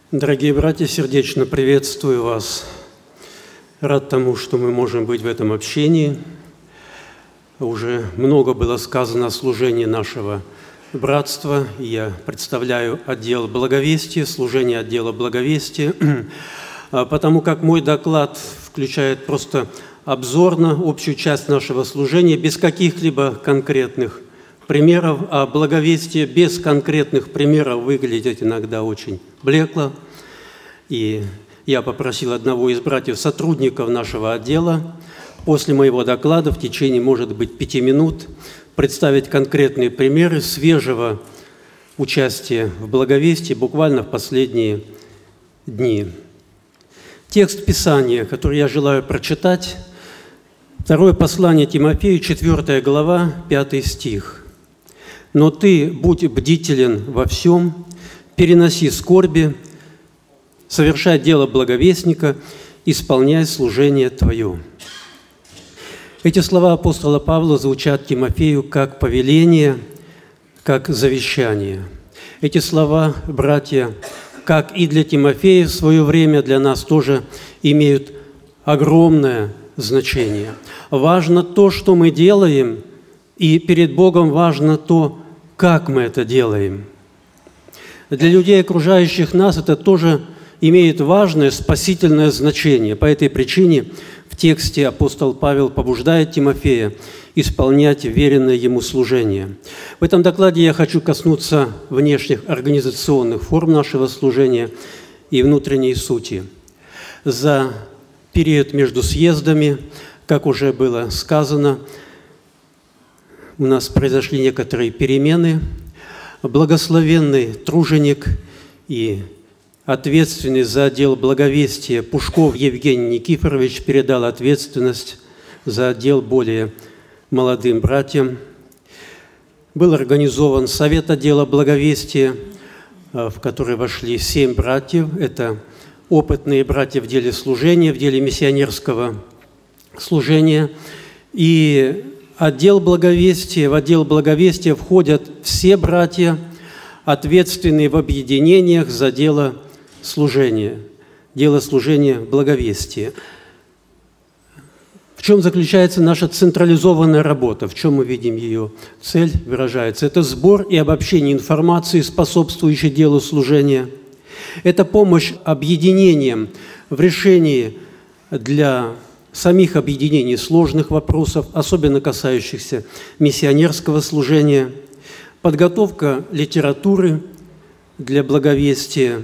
Дорогие братья, сердечно приветствую вас. Рад тому, что мы можем быть в этом общении. Уже много было сказано о служении нашего братства. Я представляю отдел благовестия, служение отдела благовестия, потому как мой доклад включает просто обзорно общую часть нашего служения, без каких-либо конкретных примеров, а благовестие без конкретных примеров выглядит иногда очень блекло. И я попросил одного из братьев-сотрудников нашего отдела после моего доклада в течение, может быть, 5 минут представить конкретные примеры свежего участия в благовестии буквально в последние дни. Текст Писания, который я желаю прочитать, второе послание Тимофею, 4 глава, 5 стих. «Но ты будь бдителен во всем, переноси скорби, совершай дело благовестника, исполняй служение твое». Эти слова апостола Павла звучат Тимофею как повеление, как завещание. Эти слова, братья, как и для Тимофея в свое время, для нас тоже имеют огромное значение. Важно то, что мы делаем, и перед Богом важно то, как мы это делаем. Для людей, окружающих нас, это тоже имеет важное спасительное значение. По этой причине в тексте апостол Павел побуждает Тимофея исполнять веренное ему служение. В этом докладе я хочу коснуться внешних организационных форм нашего служения и внутренней сути. За период между съездами, как уже было сказано, у нас произошли некоторые перемены. Благословенный труженик и ответственный за отдел благовестия Пушков Евгений Никифорович передал ответственность за отдел более молодым братьям. Был организован совет отдела благовестия, в который вошли 7 братьев. Это опытные братья в деле служения, в деле миссионерского служения. И в отдел благовестия входят все братья, ответственные в объединениях за дело служения благовестия. В чем заключается наша централизованная работа? В чем мы видим ее цель выражается? Это сбор и обобщение информации, способствующей делу служения. Это помощь объединениям в решении для самих объединений сложных вопросов, особенно касающихся миссионерского служения, подготовка литературы для благовестия,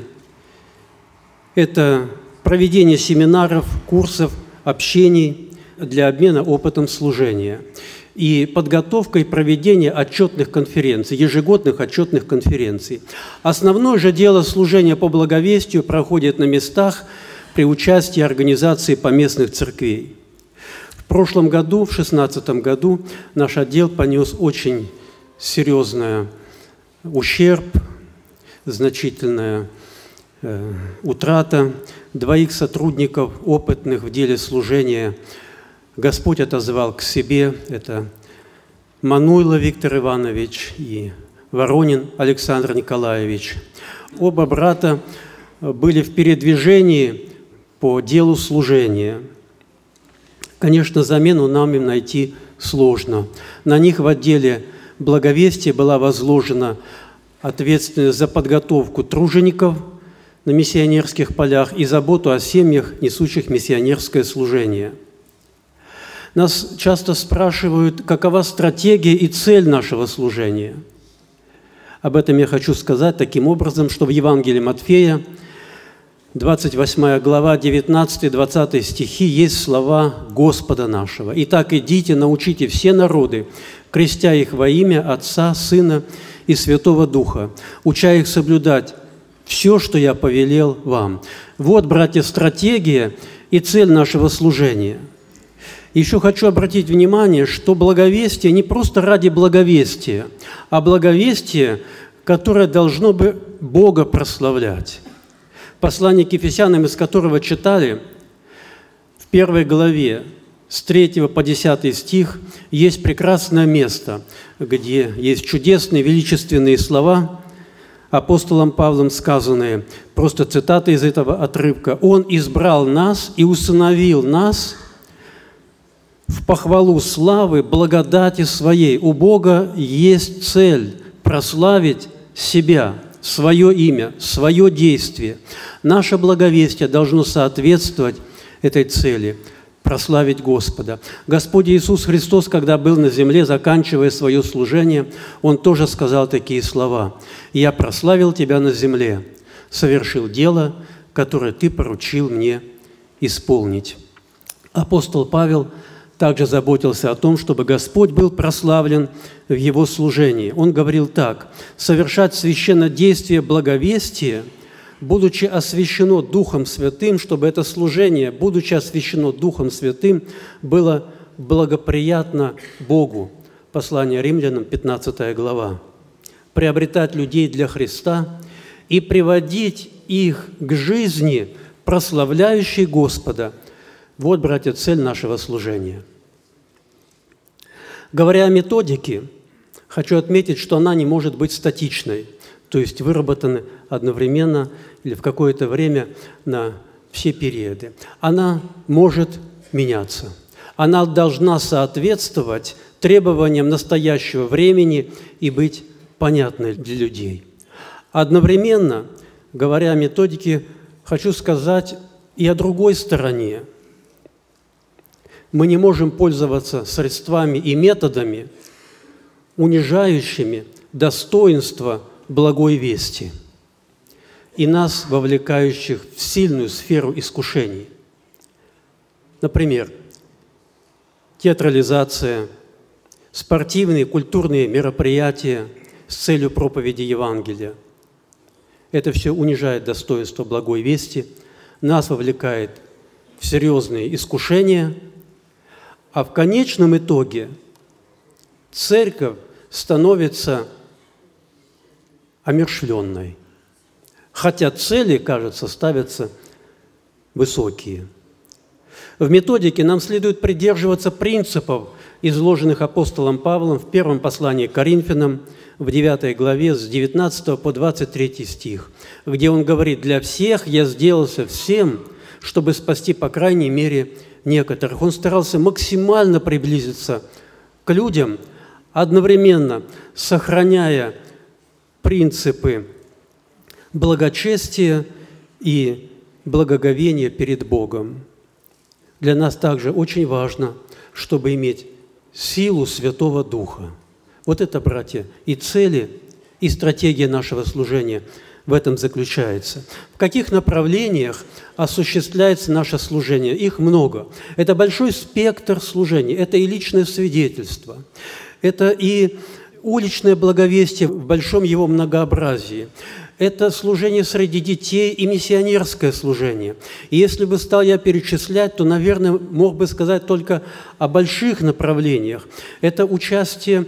это проведение семинаров, курсов, общений для обмена опытом служения и подготовка и проведение отчетных конференций, ежегодных отчетных конференций. Основное же дело служения по благовестию проходит на местах при участии организации поместных церквей. В прошлом году, в 2016 году, наш отдел понес очень серьезный ущерб, значительная утрата. 2 сотрудников, опытных в деле служения, Господь отозвал к себе. Это Мануйло Виктор Иванович и Воронин Александр Николаевич. Оба брата были в передвижении по делу служения. Конечно, замену нам им найти сложно. На них в отделе благовестия была возложена ответственность за подготовку тружеников на миссионерских полях и заботу о семьях, несущих миссионерское служение. Нас часто спрашивают, какова стратегия и цель нашего служения. Об этом я хочу сказать таким образом, что в Евангелии Матфея, 28 глава, 19-20 стихи, есть слова Господа нашего. «Итак, идите, научите все народы, крестя их во имя Отца, Сына и Святого Духа, уча их соблюдать все, что я повелел вам». Вот, братья, стратегия и цель нашего служения. Еще хочу обратить внимание, что благовестие не просто ради благовестия, а благовестие, которое должно бы Бога прославлять. Послание к Ефесянам, из которого читали, в 1 главе с 3 по 10 стих есть прекрасное место, где есть чудесные, величественные слова апостолом Павлом сказанные, просто цитаты из этого отрывка. «Он избрал нас и усыновил нас в похвалу славы благодати Своей». У Бога есть цель прославить себя, свое имя, свое действие. Наше благовестие должно соответствовать этой цели – прославить Господа. Господь Иисус Христос, когда был на земле, заканчивая свое служение, Он тоже сказал такие слова: «Я прославил Тебя на земле, совершил дело, которое Ты поручил мне исполнить». Апостол Павел также заботился о том, чтобы Господь был прославлен в Его служении. Он говорил так: «Совершать священнодействие благовестия, будучи освящено Духом Святым, чтобы это служение, будучи освящено Духом Святым, было благоприятно Богу». Послание Римлянам, 15 глава. «Приобретать людей для Христа и приводить их к жизни, прославляющей Господа». Вот, братья, цель нашего служения. Говоря о методике, хочу отметить, что она не может быть статичной, то есть выработаны одновременно или в какое-то время на все периоды. Она может меняться. Она должна соответствовать требованиям настоящего времени и быть понятной для людей. Одновременно, говоря о методике, хочу сказать и о другой стороне. Мы не можем пользоваться средствами и методами, унижающими достоинство благой вести и нас, вовлекающих в сильную сферу искушений. Например, театрализация, спортивные, культурные мероприятия с целью проповеди Евангелия. Это все унижает достоинство благой вести, нас вовлекает в серьезные искушения, а в конечном итоге церковь становится омершвленной, хотя цели, кажется, ставятся высокие. В методике нам следует придерживаться принципов, изложенных апостолом Павлом в первом послании к Коринфянам, в 9 главе, с 19 по 23 стих, где он говорит: «Для всех я сделался всем, чтобы спасти, по крайней мере, некоторых». Он старался максимально приблизиться к людям, одновременно сохраняя принципы благочестия и благоговения перед Богом. Для нас также очень важно, чтобы иметь силу Святого Духа. Вот это, братья, и цели, и стратегия нашего служения в этом заключается. В каких направлениях осуществляется наше служение? Их много. Это большой спектр служений, это и личное свидетельство, это и уличное благовестие в большом его многообразии, это служение среди детей и миссионерское служение. И если бы стал я перечислять, то, наверное, мог бы сказать только о больших направлениях. Это участие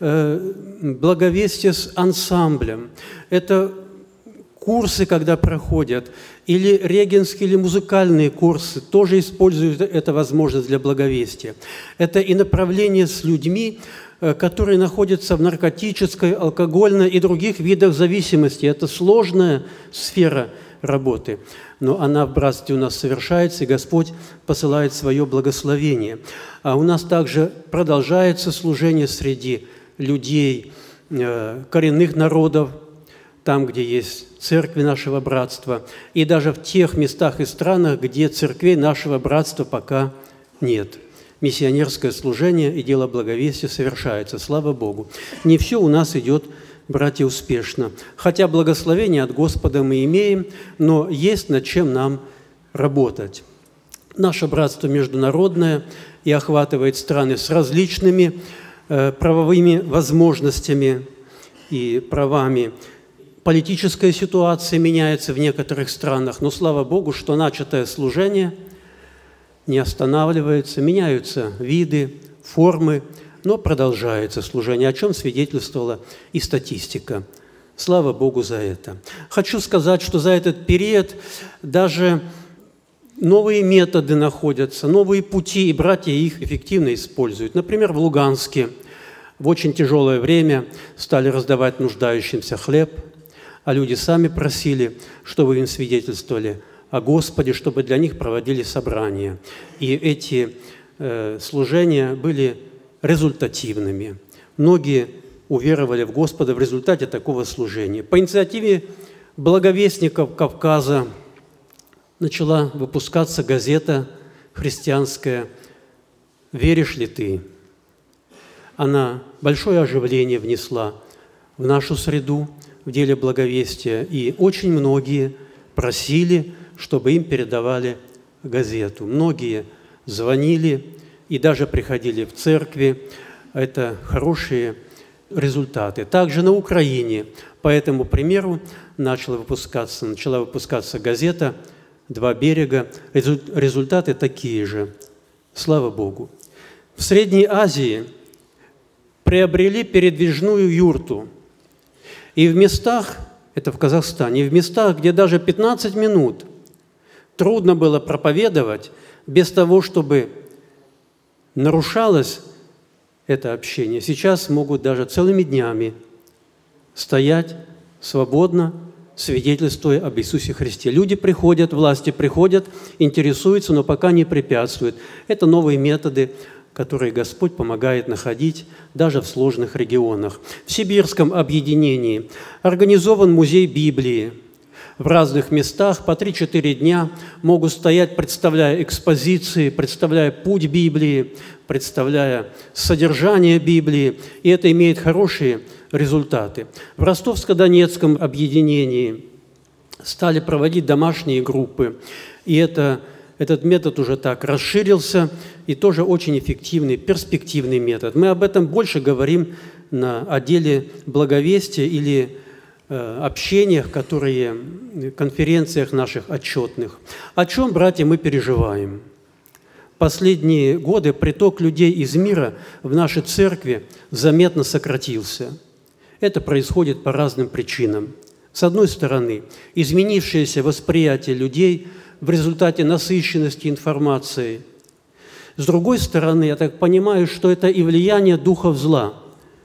благовестия с ансамблем, это курсы, когда проходят, или регенские, или музыкальные курсы, тоже используют эту возможность для благовестия. Это и направление с людьми, которые находятся в наркотической, алкогольной и других видах зависимости. Это сложная сфера работы, но она в братстве у нас совершается, и Господь посылает свое благословение. А у нас также продолжается служение среди людей коренных народов, там, где есть церкви нашего братства, и даже в тех местах и странах, где церквей нашего братства пока нет. Миссионерское служение и дело благовестия совершается, слава Богу. Не все у нас идет, братья, успешно. Хотя благословение от Господа мы имеем, но есть над чем нам работать. Наше братство международное и охватывает страны с различными правовыми возможностями и правами. Политическая ситуация меняется в некоторых странах, но слава Богу, что начатое служение не останавливается, меняются виды, формы, но продолжается служение, о чем свидетельствовала и статистика. Слава Богу за это. Хочу сказать, что за этот период даже новые методы находятся, новые пути, и братья их эффективно используют. Например, в Луганске в очень тяжелое время стали раздавать нуждающимся хлеб, а люди сами просили, чтобы им свидетельствовали о Господе, чтобы для них проводили собрания. И эти служения были результативными. Многие уверовали в Господа в результате такого служения. По инициативе благовестников Кавказа начала выпускаться газета христианская «Веришь ли ты?». Она большое оживление внесла в нашу среду в деле благовестия, и очень многие просили, чтобы им передавали газету. Многие звонили и даже приходили в церкви. Это хорошие результаты. Также на Украине по этому примеру начала выпускаться газета «Два берега». Результаты такие же. Слава Богу. В Средней Азии приобрели передвижную юрту. И в местах, это в Казахстане, в местах, где даже 15 минут трудно было проповедовать без того, чтобы нарушалось это общение, сейчас могут даже целыми днями стоять свободно, свидетельствуя об Иисусе Христе. Люди приходят, власти приходят, интересуются, но пока не препятствуют. Это новые методы, которые Господь помогает находить даже в сложных регионах. В Сибирском объединении организован музей Библии. В разных местах по 3-4 дня могут стоять, представляя экспозиции, представляя путь Библии, представляя содержание Библии, и это имеет хорошие результаты. В Ростовско-Донецком объединении стали проводить домашние группы, и этот метод уже так расширился, и тоже очень эффективный, перспективный метод. Мы об этом больше говорим на отделе благовестия или общениях, конференциях наших отчетных. О чем, братья, мы переживаем? Последние годы приток людей из мира в наши церкви заметно сократился. Это происходит по разным причинам. С одной стороны, изменившееся восприятие людей в результате насыщенности информацией. С другой стороны, я так понимаю, что это и влияние духов зла.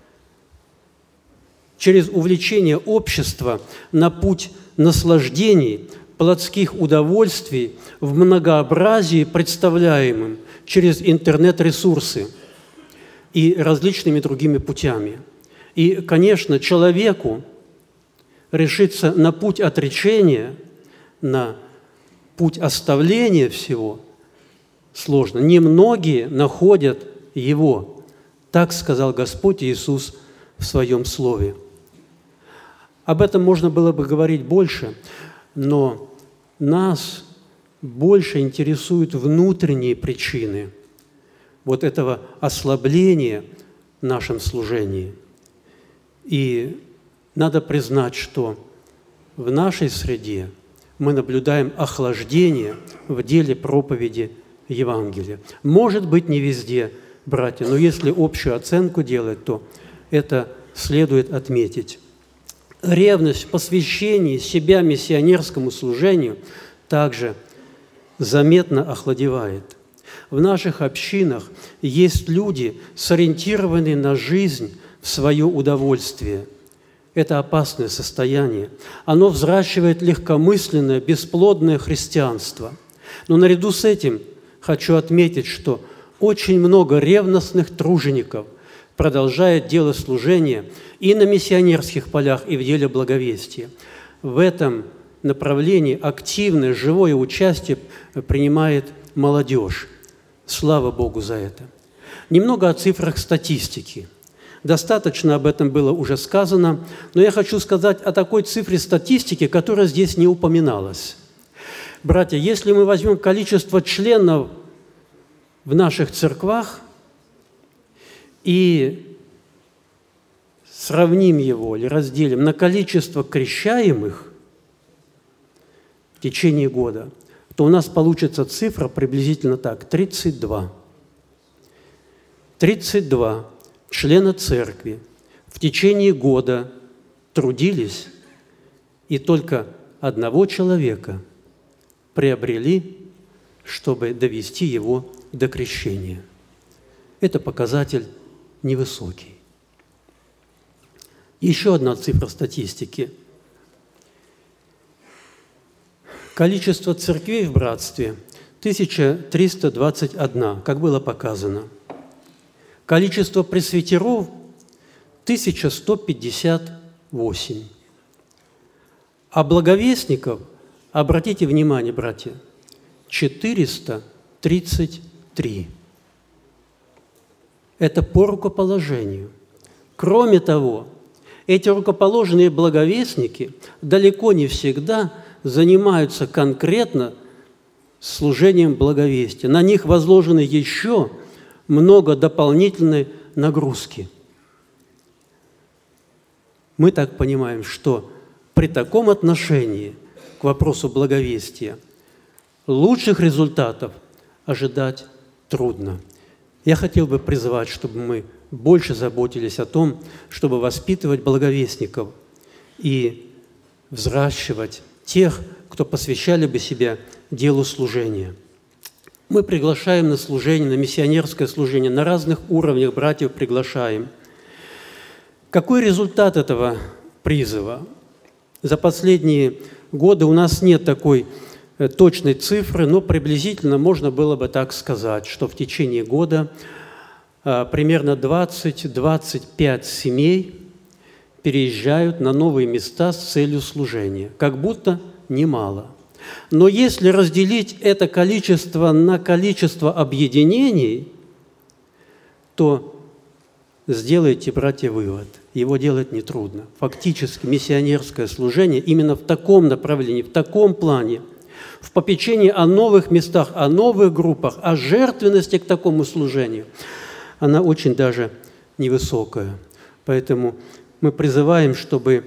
Через увлечение общества на путь наслаждений, плотских удовольствий в многообразии, представляемым через интернет-ресурсы и различными другими путями. И, конечно, человеку решиться на путь отречения, на путь оставления всего сложно. Немногие находят его. Так сказал Господь Иисус в Своем Слове. Об этом можно было бы говорить больше, но нас больше интересуют внутренние причины вот этого ослабления в нашем служении. И надо признать, что в нашей среде мы наблюдаем охлаждение в деле проповеди Евангелия. Может быть, не везде, братья, но если общую оценку делать, то это следует отметить. Ревность в посвящении себя миссионерскому служению также заметно охладевает. В наших общинах есть люди, сориентированные на жизнь в свое удовольствие. Это опасное состояние. Оно взращивает легкомысленное, бесплодное христианство. Но наряду с этим хочу отметить, что очень много ревностных тружеников продолжает дело служения и на миссионерских полях, и в деле благовестия. В этом направлении активное, живое участие принимает молодежь. Слава Богу за это. Немного о цифрах статистики. Достаточно об этом было уже сказано, но я хочу сказать о такой цифре статистики, которая здесь не упоминалась. Братья, если мы возьмем количество членов в наших церквах и сравним его или разделим на количество крещаемых в течение года, то у нас получится цифра приблизительно так – 32. 32 члена церкви в течение года трудились, и только одного человека приобрели, чтобы довести его до крещения. Это показатель невысокий. Еще одна цифра статистики. Количество церквей в братстве – 1321, как было показано. Количество пресвитеров – 1158. А благовестников, обратите внимание, братья, 433. Это по рукоположению. Кроме того, эти рукоположенные благовестники далеко не всегда занимаются конкретно служением благовестия. На них возложены еще много дополнительной нагрузки. Мы так понимаем, что при таком отношении к вопросу благовестия лучших результатов ожидать трудно. Я хотел бы призвать, чтобы мы больше заботились о том, чтобы воспитывать благовестников и взращивать тех, кто посвящали бы себя делу служения. Мы приглашаем на служение, на миссионерское служение, на разных уровнях братьев приглашаем. Какой результат этого призыва? За последние годы у нас нет такой точной цифры, но приблизительно можно было бы так сказать, что в течение года примерно 20-25 семей переезжают на новые места с целью служения. Как будто немало. Но если разделить это количество на количество объединений, то сделайте, братья, вывод. Его делать нетрудно. Фактически миссионерское служение именно в таком направлении, в таком плане, в попечении о новых местах, о новых группах, о жертвенности к такому служению, она очень даже невысокая. Поэтому мы призываем, чтобы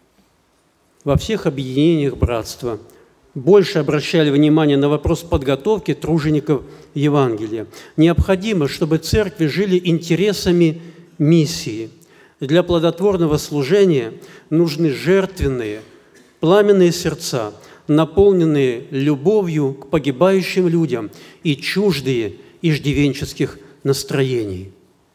во всех объединениях братства больше обращали внимание на вопрос подготовки тружеников Евангелия. Необходимо, чтобы церкви жили интересами миссии. Для плодотворного служения нужны жертвенные, пламенные сердца, наполненные любовью к погибающим людям и чуждые иждивенческих настроений.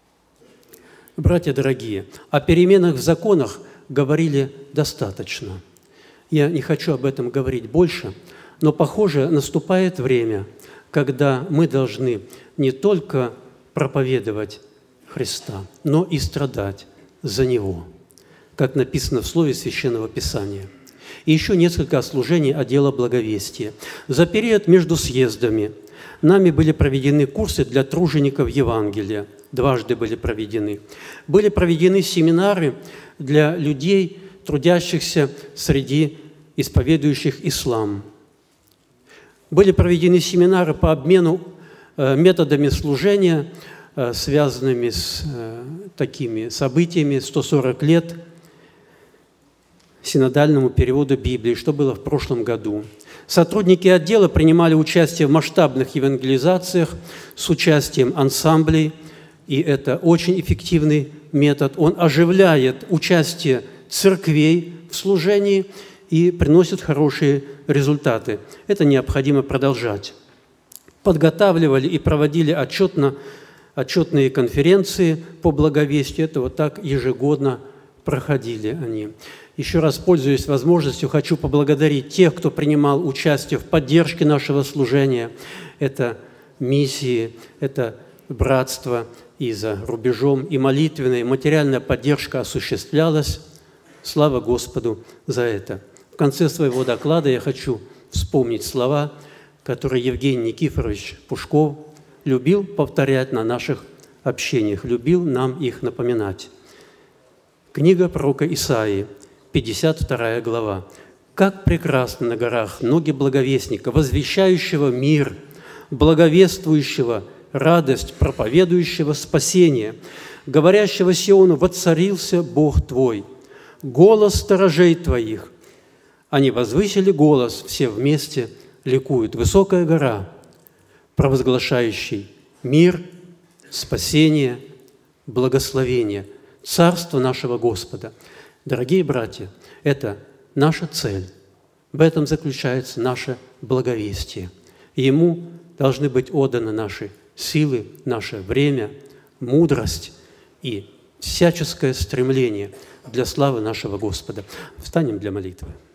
Братья дорогие, о переменах в законах говорили достаточно. Я не хочу об этом говорить больше, но, похоже, наступает время, когда мы должны не только проповедовать Христа, но и страдать за Него, как написано в слове Священного Писания. И еще несколько служений отдела благовестия. За период между съездами нами были проведены курсы для тружеников Евангелия. Дважды были проведены. Были проведены семинары для людей, трудящихся среди исповедующих ислам. Были проведены семинары по обмену методами служения, связанными с такими событиями 140 лет синодальному переводу Библии, что было в прошлом году. Сотрудники отдела принимали участие в масштабных евангелизациях с участием ансамблей, и это очень эффективный метод. Он оживляет участие церквей в служении и приносит хорошие результаты. Это необходимо продолжать. Подготавливали и проводили отчетные конференции по благовестию. Это вот так ежегодно проходили они. Еще раз, пользуясь возможностью, хочу поблагодарить тех, кто принимал участие в поддержке нашего служения. Это миссии, это братство и за рубежом, и молитвенная, и материальная поддержка осуществлялась. Слава Господу за это. В конце своего доклада я хочу вспомнить слова, которые Евгений Никифорович Пушков любил повторять на наших общениях, любил нам их напоминать. Книга пророка Исаии, 52 глава. «Как прекрасны на горах ноги благовестника, возвещающего мир, благовествующего радость, проповедующего спасение, говорящего Сиону: воцарился Бог твой, голос сторожей твоих». Они возвысили голос, все вместе ликуют. Высокая гора, провозглашающий мир, спасение, благословение, царство нашего Господа. Дорогие братья, это наша цель. В этом заключается наше благовестие. Ему должны быть отданы наши силы, наше время, мудрость и всяческое стремление для славы нашего Господа. Встанем для молитвы.